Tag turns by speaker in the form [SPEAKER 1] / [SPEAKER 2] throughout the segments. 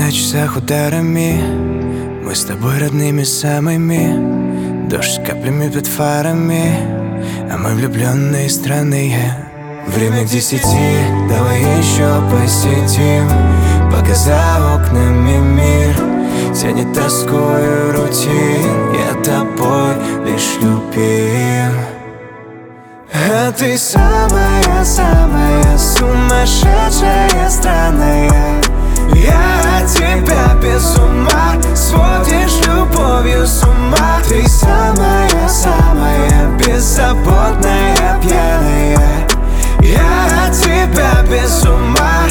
[SPEAKER 1] на часах ударами, мы с тобой родными самыми. Дождь с каплями под фарами, а мы влюбленные странные. Время к 10, давай еще посетим, пока за окнами мир тянет тоскою рутин. Я тобой лишь любим. А ты самая-самая сумасшедшая, странная. Я от тебя без ума, сводишь любовью с ума. Ты самая-самая беззаботная, пьяная. Я от тебя без ума,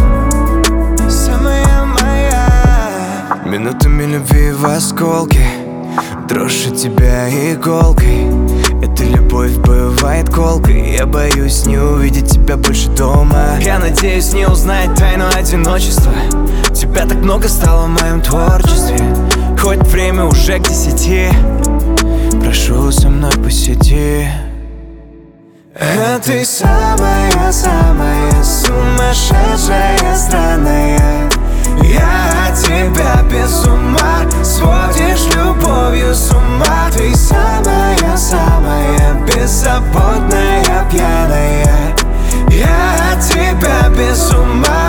[SPEAKER 1] самая моя. Минутами любви в осколке, дрожь от тебя иголкой. Эта любовь бывает колкой. Я боюсь не увидеть тебя больше дома. Я надеюсь не узнать тайну одиночества. Тебя так много стало в моем творчестве. Хоть время уже к 10, прошу, со мной посиди. А ты самая-самая сумасшедшая, странная. Я от тебя без ума, сводишь любовью с ума. Ты самая-самая беззаботная, пьяная. Я от тебя без ума,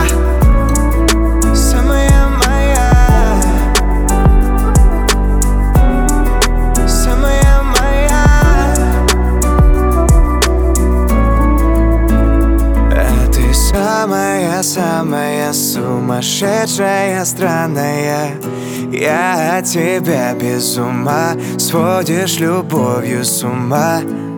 [SPEAKER 1] самая моя, самая моя. А ты самая-самая сумасшедшая, странная. Я от тебя без ума, сводишь любовью с ума.